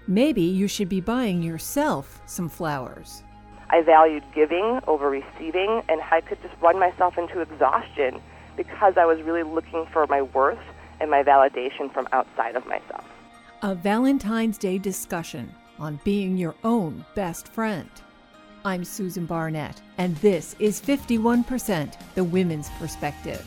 Maybe you should be buying yourself some flowers. I valued giving over receiving, and I could just run myself into exhaustion because I was really looking for my worth and my validation from outside of myself. A Valentine's Day discussion on being your own best friend. I'm Susan Barnett, and this is 51% The Women's Perspective.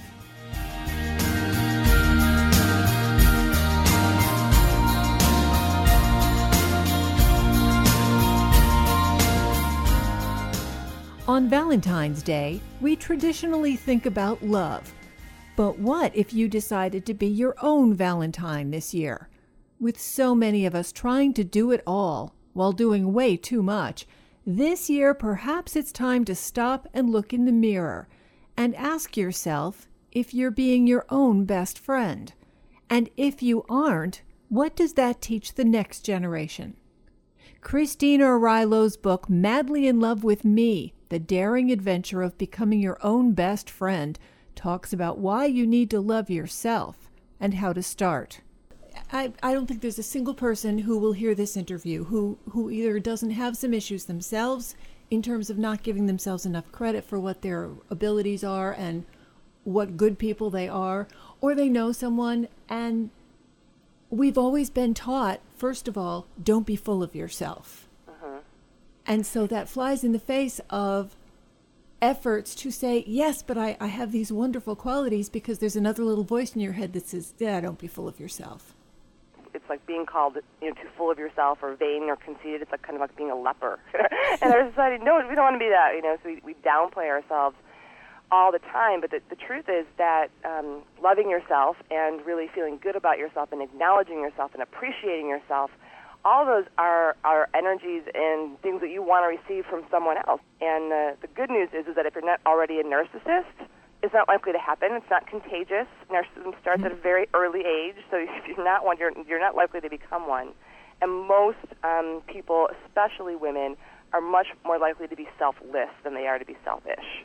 On Valentine's Day, we traditionally think about love. But what if you decided to be your own Valentine this year? With so many of us trying to do it all while doing way too much, this year perhaps it's time to stop and look in the mirror and ask yourself if you're being your own best friend. And if you aren't, what does that teach the next generation? Christina Arylo's book, Madly in Love with Me, The Daring Adventure of Becoming Your Own Best Friend, talks about why you need to love yourself and how to start. I don't think there's a single person who will hear this interview who either doesn't have some issues themselves in terms of not giving themselves enough credit for what their abilities are and what good people they are, or they know someone, and we've always been taught, first of all, don't be full of yourself. And so that flies in the face of efforts to say, yes, but I have these wonderful qualities, because there's another little voice in your head that says, yeah, don't be full of yourself. It's like being called, too full of yourself or vain or conceited. It's like kind of like being a leper. And our society, no, we don't want to be that, so we downplay ourselves all the time. But the truth is that loving yourself and really feeling good about yourself and acknowledging yourself and appreciating yourself, all those are energies and things that you want to receive from someone else. And the good news is that if you're not already a narcissist, it's not likely to happen. It's not contagious. Narcissism starts at a very early age, so if you're not one, you're not likely to become one. And most people, especially women, are much more likely to be selfless than they are to be selfish.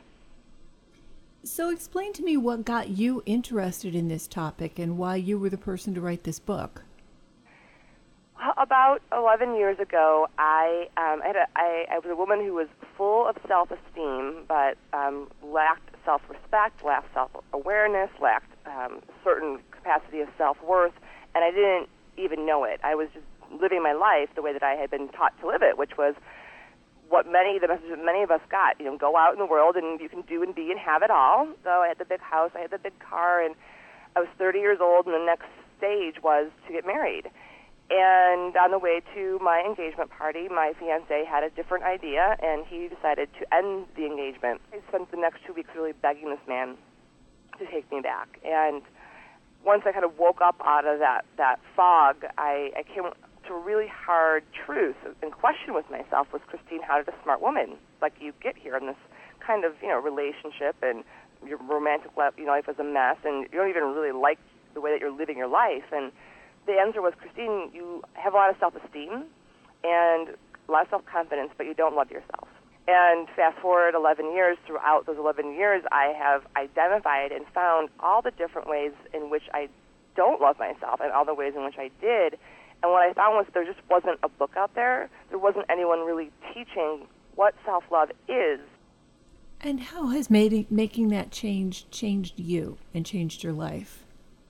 So explain to me what got you interested in this topic and why you were the person to write this book. About 11 years ago, I was a woman who was full of self-esteem, but lacked self-respect, lacked self-awareness, lacked certain capacity of self-worth, and I didn't even know it. I was just living my life the way that I had been taught to live it, which was the message that many of us got. Go out in the world and you can do and be and have it all. So I had the big house, I had the big car, and I was 30 years old, and the next stage was to get married. And on the way to my engagement party, my fiancé had a different idea, and he decided to end the engagement. I spent the next 2 weeks really begging this man to take me back. And once I kind of woke up out of that fog, I came to a really hard truth and question with myself was, Christine, how did a smart woman like you get here in this kind of, relationship, and your romantic life is a mess, and you don't even really like the way that you're living your life? And the answer was, Christine, you have a lot of self-esteem and a lot of self-confidence, but you don't love yourself. And fast forward 11 years, throughout those 11 years, I have identified and found all the different ways in which I don't love myself and all the ways in which I did. And what I found was there just wasn't a book out there. There wasn't anyone really teaching what self-love is. And how has making that change changed you and changed your life?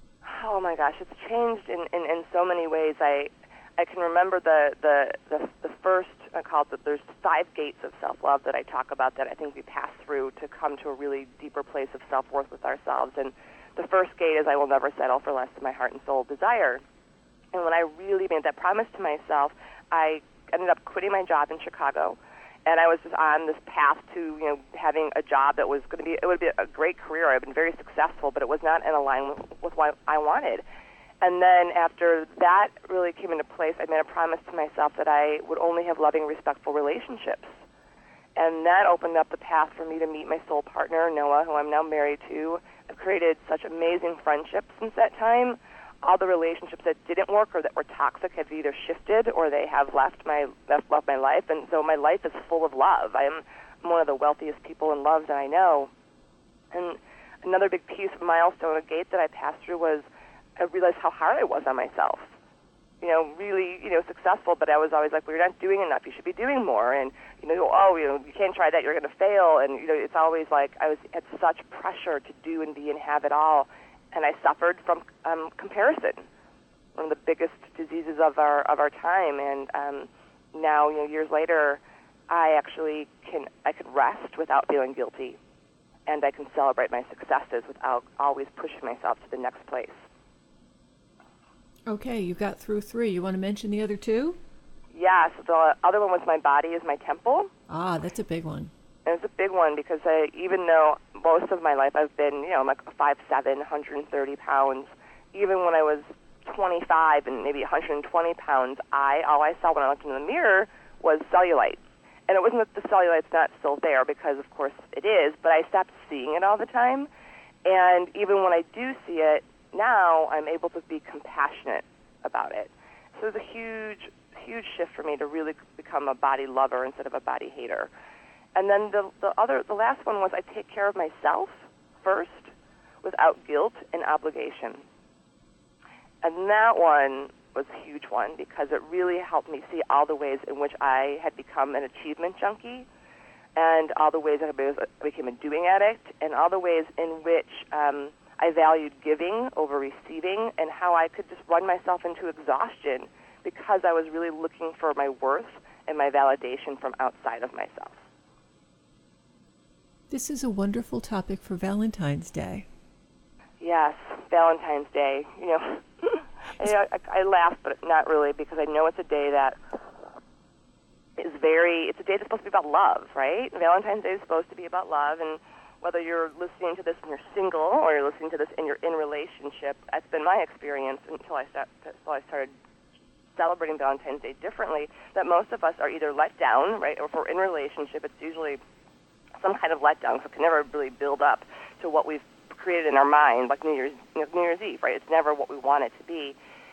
Oh my gosh, it's changed in so many ways. I can remember the first, I call it, there's 5 gates of self-love that I talk about that I think we pass through to come to a really deeper place of self-worth with ourselves. And the first gate is I will never settle for less than my heart and soul desire. And when I really made that promise to myself, I ended up quitting my job in Chicago. And I was just on this path to, having a job that was going to be, it would be a great career. I've been very successful, but it was not in alignment with what I wanted. And then after that really came into place, I made a promise to myself that I would only have loving, respectful relationships. And that opened up the path for me to meet my soul partner, Noah, who I'm now married to. I've created such amazing friendships since that time. All the relationships that didn't work or that were toxic have either shifted or they have left my life, and so my life is full of love. I'm one of the wealthiest people in love that I know. And another big piece of milestone, a gate that I passed through, was I realized how hard I was on myself. really, successful, but I was always like, well, you're not doing enough. You should be doing more. And, you can't try that. You're going to fail. And, it's always like I was at such pressure to do and be and have it all. And I suffered from comparison, one of the biggest diseases of our time. And now, years later, I could rest without feeling guilty. And I can celebrate my successes without always pushing myself to the next place. Okay, you got through 3. You want to mention the other 2? Yes, the other one was my body is my temple. Ah, that's a big one. And it's a big one because even though most of my life I've been, I'm like 5'7", 130 pounds, even when I was 25 and maybe 120 pounds, all I saw when I looked in the mirror was cellulite. And it wasn't that the cellulite's not still there, because of course it is, but I stopped seeing it all the time. And even when I do see it, now I'm able to be compassionate about it. So it's a huge, huge shift for me to really become a body lover instead of a body hater. And then the last one was I take care of myself first without guilt and obligation. And that one was a huge one because it really helped me see all the ways in which I had become an achievement junkie, and all the ways that I became a doing addict, and all the ways in which I valued giving over receiving, and how I could just run myself into exhaustion because I was really looking for my worth and my validation from outside of myself. This is a wonderful topic for Valentine's Day. Yes, Valentine's Day. I laugh, but not really, because I know it's a day that it's a day that's supposed to be about love, right? Valentine's Day is supposed to be about love, and whether you're listening to this and you're single or you're listening to this and you're in relationship, that's been my experience until I started celebrating Valentine's Day differently, that most of us are either let down, right, or if we're in a relationship, it's usually some kind of letdown, so it can never really build up to what we've created in our mind, like New Year's Eve, right? It's never what we want it to be.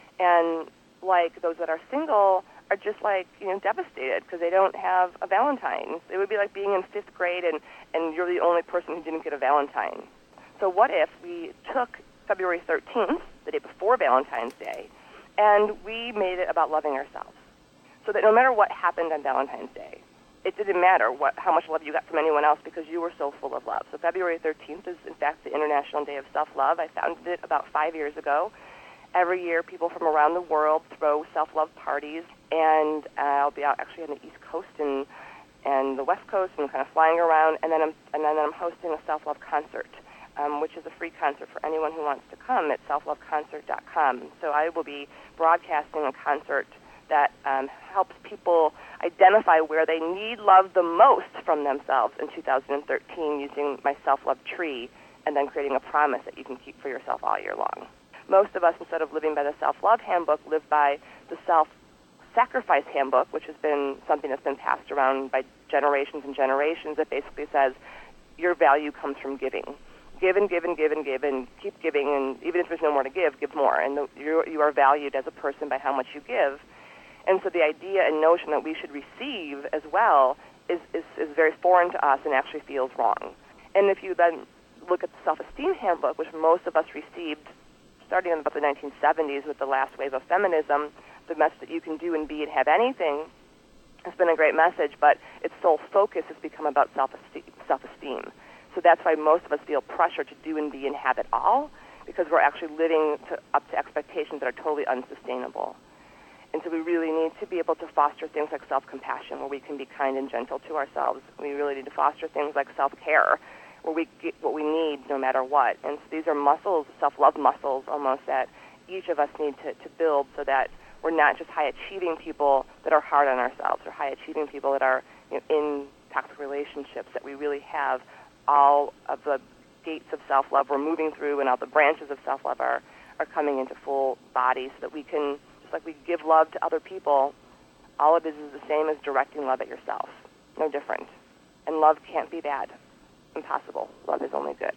And like those that are single are just devastated because they don't have a Valentine. It would be like being in 5th grade and you're the only person who didn't get a Valentine. So what if we took February 13th, the day before Valentine's Day, and we made it about loving ourselves, so that no matter what happened on Valentine's Day, it didn't matter how much love you got from anyone else because you were so full of love. So February 13th is, in fact, the International Day of Self-Love. I founded it about 5 years ago. Every year, people from around the world throw self-love parties, and I'll be out actually on the East Coast and the West Coast, and kind of flying around. And then I'm hosting a self-love concert, which is a free concert for anyone who wants to come at selfloveconcert.com. So I will be broadcasting a concert that helps people identify where they need love the most from themselves in 2013 using my self-love tree, and then creating a promise that you can keep for yourself all year long. Most of us, instead of living by the self-love handbook, live by the self-sacrifice handbook, which has been something that's been passed around by generations and generations, that basically says your value comes from giving. Give and give and give and give and keep giving, and even if there's no more to give more. And you are valued as a person by how much you give. And so the idea and notion that we should receive as well is very foreign to us and actually feels wrong. And if you then look at the self-esteem handbook, which most of us received starting in about the 1970s with the last wave of feminism, the message that you can do and be and have anything has been a great message, but its sole focus has become about self-esteem. So that's why most of us feel pressure to do and be and have it all, because we're actually living up to expectations that are totally unsustainable. And so we really need to be able to foster things like self-compassion, where we can be kind and gentle to ourselves. We really need to foster things like self-care, where we get what we need no matter what. And so these are muscles, self-love muscles almost, that each of us need to build, so that we're not just high-achieving people that are hard on ourselves, or high-achieving people that are in toxic relationships, that we really have all of the gates of self-love we're moving through, and all the branches of self-love are coming into full body, so that we can, just like we give love to other people, all of it is the same as directing love at yourself. No different. And love can't be bad. Impossible. Love is only good.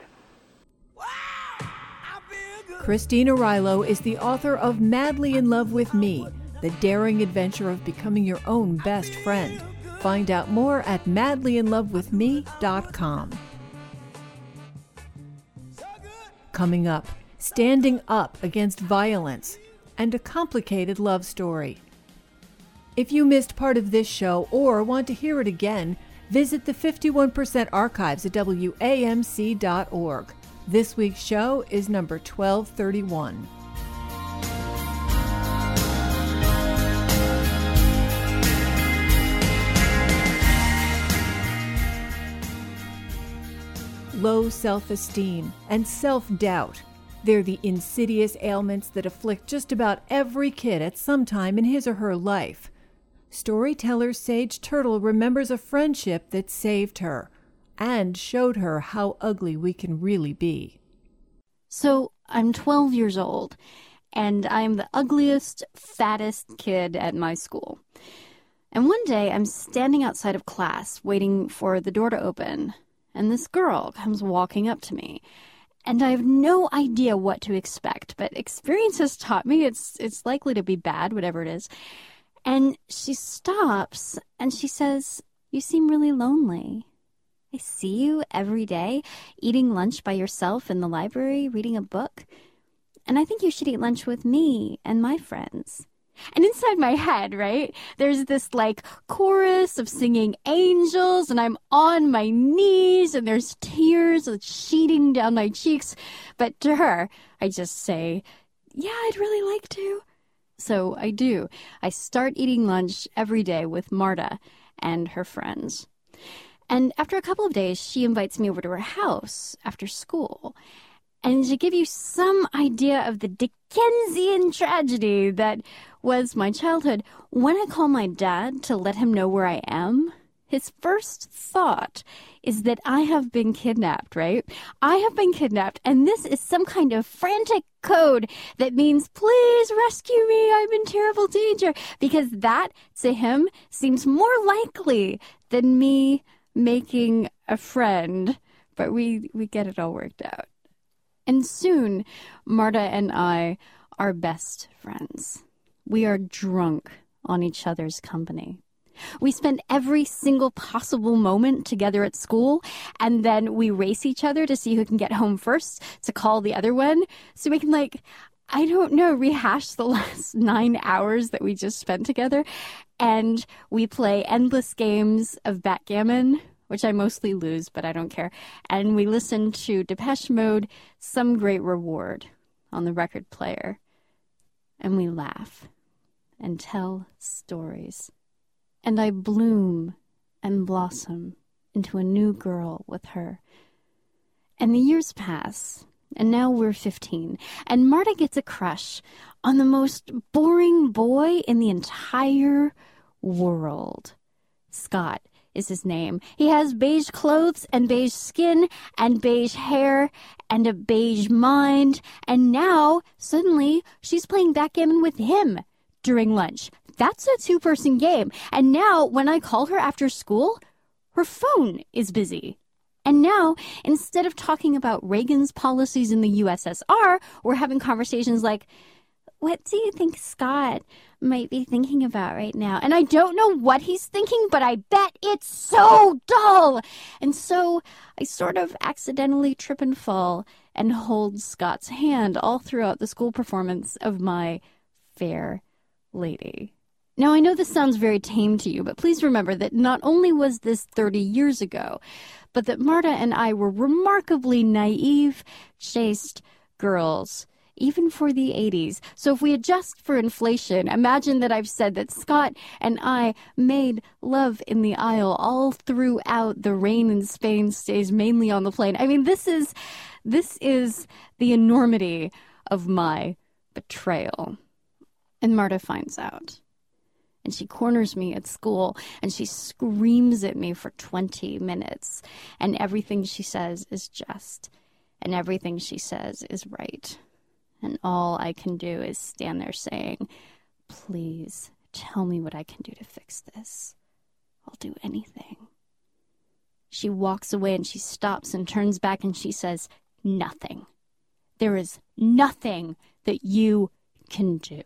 Christina Rilo is the author of Madly in Love with Me, the daring adventure of becoming your own best friend. Find out more at madlyinlovewithme.com. Coming up, standing up against violence. and a complicated love story. If you missed part of this show or want to hear it again, visit the 51% archives at WAMC.org. This week's show is number 1231. Low self-esteem and self-doubt. They're the insidious ailments that afflict just about every kid at some time in his or her life. Storyteller Sage Turtle remembers a friendship that saved her and showed her how ugly we can really be. So I'm 12 years old, and I'm the ugliest, fattest kid at my school. And one day I'm standing outside of class waiting for the door to open, and this girl comes walking up to me. And I have no idea what to expect, but experience has taught me it's likely to be bad, whatever it is. And she stops and she says, "You seem really lonely. I see you every day eating lunch by yourself in the library, reading a book. And I think you should eat lunch with me and my friends." And inside my head, right, there's this like chorus of singing angels, and I'm on my knees, and there's tears sheeting down my cheeks. But to her, I just say, "Yeah, I'd really like to." So I do. I start eating lunch every day with Marta and her friends. And after a couple of days, she invites me over to her house after school. And to give you some idea of the Dickensian tragedy that was my childhood, when I call my dad to let him know where I am, his first thought is that I have been kidnapped, right? I have been kidnapped, and this is some kind of frantic code that means, "Please rescue me, I'm in terrible danger." Because that, to him, seems more likely than me making a friend. But we get it all worked out. And soon, Marta and I are best friends. We are drunk on each other's company. We spend every single possible moment together at school, and then we race each other to see who can get home first to call the other one, so we can, I don't know, rehash the last 9 hours that we just spent together. And we play endless games of backgammon, which I mostly lose, but I don't care. And we listen to Depeche Mode, Some Great Reward, on the record player. And we laugh and tell stories. And I bloom and blossom into a new girl with her. And the years pass, and now we're 15, and Marta gets a crush on the most boring boy in the entire world. Scott is his name. He has beige clothes and beige skin and beige hair and a beige mind. And now, suddenly, she's playing backgammon with him during lunch. That's a two-person game. And now, when I call her after school, her phone is busy. And now, instead of talking about Reagan's policies in the USSR, we're having conversations like, "What do you think Scott might be thinking about right now?" And I don't know what he's thinking, but I bet it's so dull. And so I sort of accidentally trip and fall and hold Scott's hand all throughout the school performance of My Fair Lady. Now, I know this sounds very tame to you, but please remember that not only was this 30 years ago, but that Marta and I were remarkably naive, chaste girls, even for the 80s. So if we adjust for inflation, imagine that I've said that Scott and I made love in the aisle all throughout the Rain in Spain stays mainly on the plane. I mean, this is the enormity of my betrayal. And Marta finds out. And she corners me at school, and she screams at me for 20 minutes. And everything she says is just, and everything she says is right. And all I can do is stand there saying, "Please tell me what I can do to fix this. I'll do anything." She walks away and she stops and turns back and she says, "Nothing. There is nothing that you can do."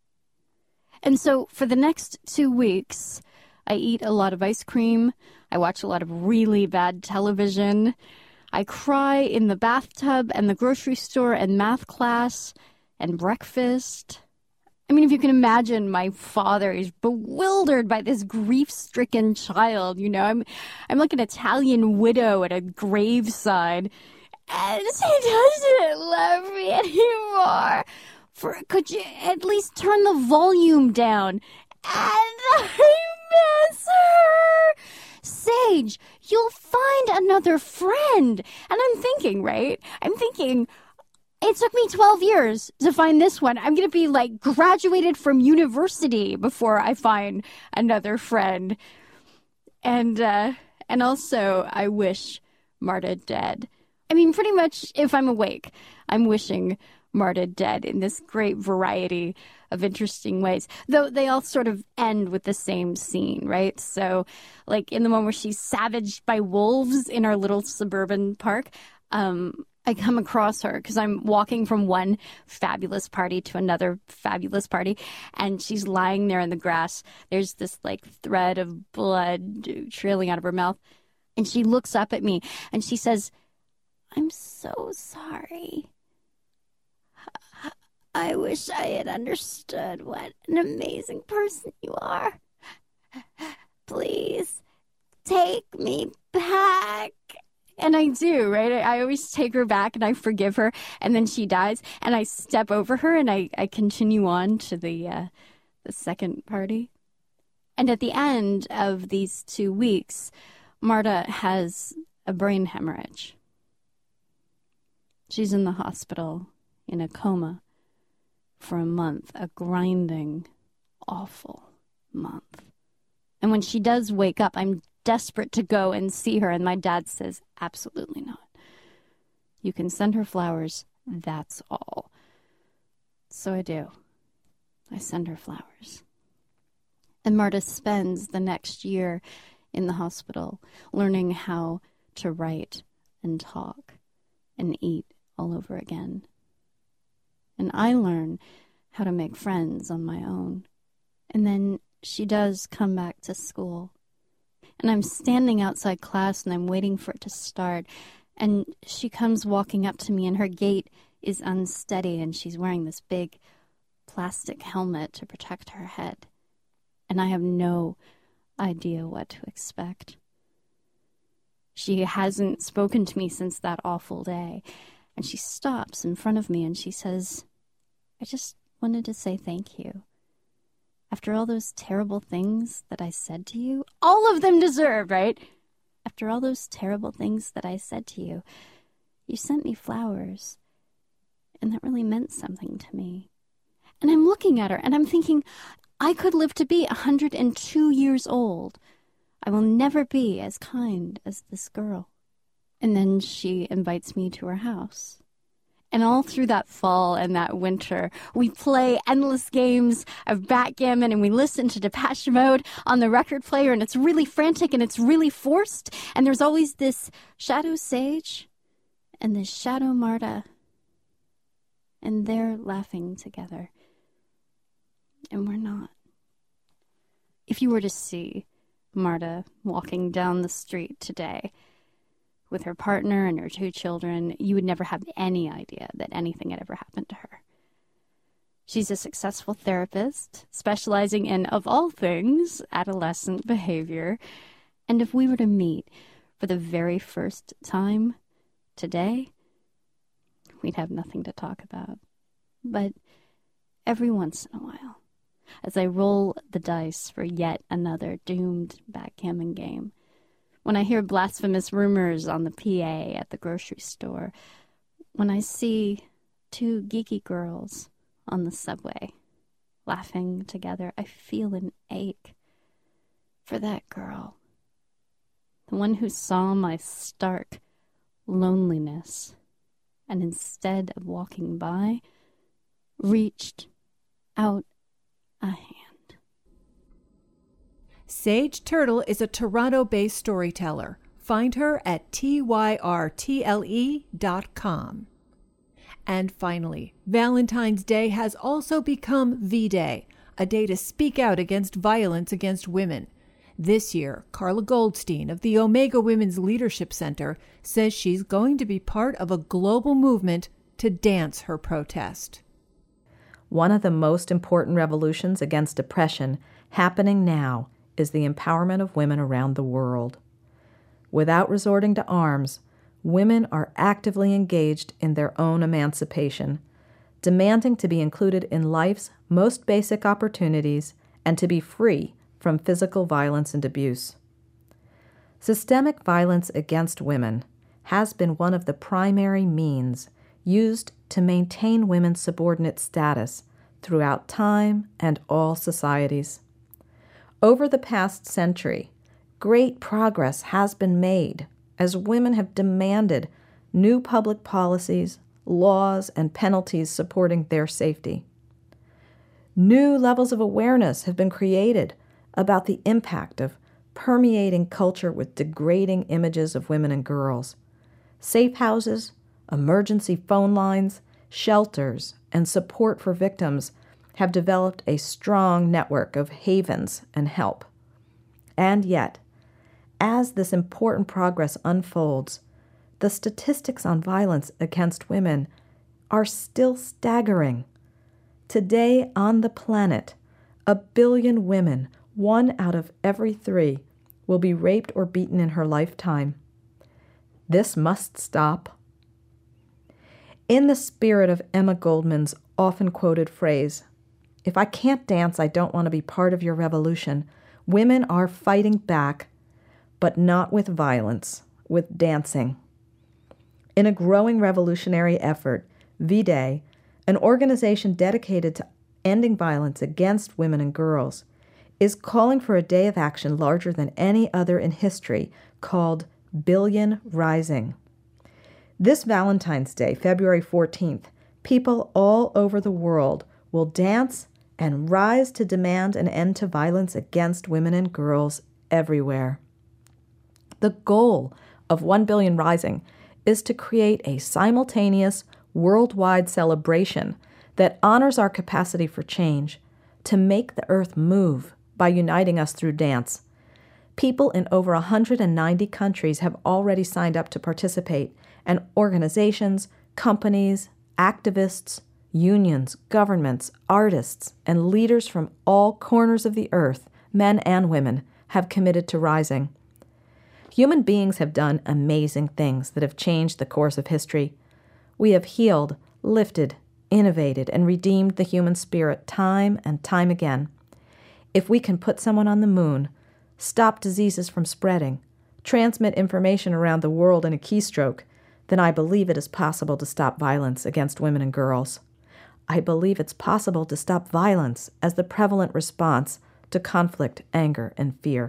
And so for the next 2 weeks, I eat a lot of ice cream. I watch a lot of really bad television. I cry in the bathtub and the grocery store and math class and breakfast. I mean, if you can imagine, my father is bewildered by this grief-stricken child. You know, I'm like an Italian widow at a graveside, and she doesn't love me anymore. Could you at least turn the volume down? And I miss her. Sage, you'll find another friend. And I'm thinking, right? It took me 12 years to find this one. I'm going to be like graduated from university before I find another friend. And also, I wish Marta dead. I mean, pretty much if I'm awake, I'm wishing Marta dead in this great variety of interesting ways. Though they all sort of end with the same scene, right? So, like in the one where she's savaged by wolves in our little suburban park, I come across her because I'm walking from one fabulous party to another fabulous party, and she's lying there in the grass. There's this like thread of blood trailing out of her mouth, and she looks up at me and she says, "I'm so sorry. I wish I had understood what an amazing person you are. Please take me back." And I do, right? I always take her back and I forgive her, and then she dies, and I step over her and I continue on to the second party. And at the end of these 2 weeks, Marta has a brain hemorrhage. She's in the hospital in a coma for a month, a grinding, awful month. And when she does wake up, I'm desperate to go and see her, and my dad says, absolutely not. You can send her flowers, that's all. So I do. I send her flowers. And Marta spends the next year in the hospital learning how to write and talk and eat all over again. And I learn how to make friends on my own. And then she does come back to school. And I'm standing outside class and I'm waiting for it to start. And she comes walking up to me and her gait is unsteady and she's wearing this big plastic helmet to protect her head. And I have no idea what to expect. She hasn't spoken to me since that awful day. And she stops in front of me and she says, "I just wanted to say thank you. After all those terrible things that I said to you," all of them deserved, right? "After all those terrible things that I said to you, you sent me flowers. And that really meant something to me." And I'm looking at her and I'm thinking, I could live to be 102 years old. I will never be as kind as this girl. And then she invites me to her house. And all through that fall and that winter, we play endless games of backgammon and we listen to Depeche Mode on the record player, and it's really frantic and it's really forced. And there's always this shadow Sage and this shadow Marta. And they're laughing together. And we're not. If you were to see Marta walking down the street today with her partner and her 2 children, you would never have any idea that anything had ever happened to her. She's a successful therapist, specializing in, of all things, adolescent behavior. And if we were to meet for the very first time today, we'd have nothing to talk about. But every once in a while, as I roll the dice for yet another doomed backgammon game, when I hear blasphemous rumors on the PA at the grocery store, when I see 2 geeky girls on the subway laughing together, I feel an ache for that girl, the one who saw my stark loneliness and instead of walking by, reached out a hand. Sage Turtle is a Toronto-based storyteller. Find her at tyrtle.com. And finally, Valentine's Day has also become V-Day, a day to speak out against violence against women. This year, Carla Goldstein of the Omega Women's Leadership Center says she's going to be part of a global movement to dance her protest. one of the most important revolutions against oppression happening now is the empowerment of women around the world. Without resorting to arms, women are actively engaged in their own emancipation, demanding to be included in life's most basic opportunities and to be free from physical violence and abuse. Systemic violence against women has been one of the primary means used to maintain women's subordinate status throughout time and all societies. Over the past century, great progress has been made as women have demanded new public policies, laws, and penalties supporting their safety. New levels of awareness have been created about the impact of permeating culture with degrading images of women and girls. Safe houses, emergency phone lines, shelters, and support for victims have developed a strong network of havens and help. And yet, as this important progress unfolds, the statistics on violence against women are still staggering. Today on the planet, 1 billion women, 1 out of every 3, will be raped or beaten in her lifetime. This must stop. In the spirit of Emma Goldman's often quoted phrase, "If I can't dance, I don't want to be part of your revolution," women are fighting back, but not with violence, with dancing. In a growing revolutionary effort, V-Day, an organization dedicated to ending violence against women and girls, is calling for a day of action larger than any other in history, called Billion Rising. This Valentine's Day, February 14th, people all over the world will dance and rise to demand an end to violence against women and girls everywhere. The goal of 1 Billion Rising is to create a simultaneous worldwide celebration that honors our capacity for change, to make the earth move by uniting us through dance. People in over 190 countries have already signed up to participate, and organizations, companies, activists, unions, governments, artists, and leaders from all corners of the earth, men and women, have committed to rising. Human beings have done amazing things that have changed the course of history. We have healed, lifted, innovated, and redeemed the human spirit time and time again. If we can put someone on the moon, stop diseases from spreading, transmit information around the world in a keystroke, then I believe it is possible to stop violence against women and girls. I believe it's possible to stop violence as the prevalent response to conflict, anger, and fear.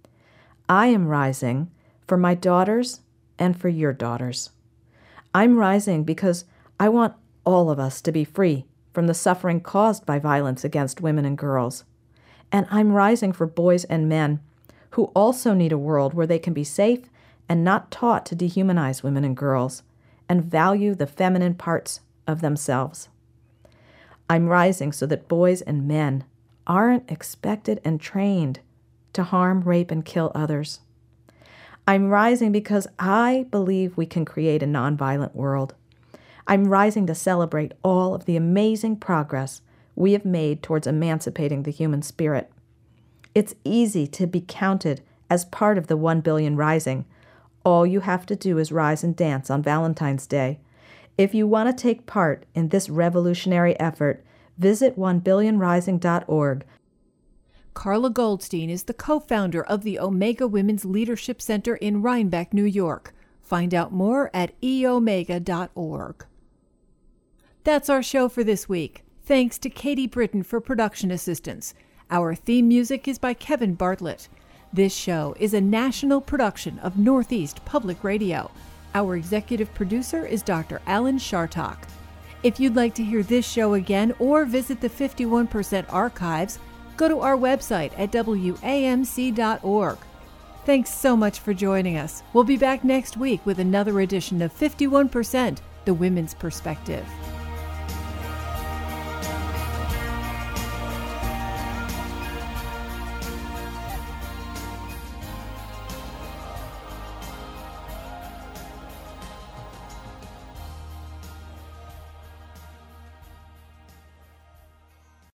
I am rising for my daughters and for your daughters. I'm rising because I want all of us to be free from the suffering caused by violence against women and girls. And I'm rising for boys and men who also need a world where they can be safe and not taught to dehumanize women and girls and value the feminine parts of themselves. I'm rising so that boys and men aren't expected and trained to harm, rape, and kill others. I'm rising because I believe we can create a nonviolent world. I'm rising to celebrate all of the amazing progress we have made towards emancipating the human spirit. It's easy to be counted as part of the 1 Billion Rising. All you have to do is rise and dance on Valentine's Day. If you want to take part in this revolutionary effort, visit 1billionrising.org. Carla Goldstein is the co-founder of the Omega Women's Leadership Center in Rhinebeck, New York. Find out more at eomega.org. That's our show for this week. Thanks to Katie Britton for production assistance. Our theme music is by Kevin Bartlett. This show is a national production of Northeast Public Radio. Our executive producer is Dr. Alan Shartok. If you'd like to hear this show again or visit the 51% archives, go to our website at wamc.org. Thanks so much for joining us. We'll be back next week with another edition of 51%, The Women's Perspective.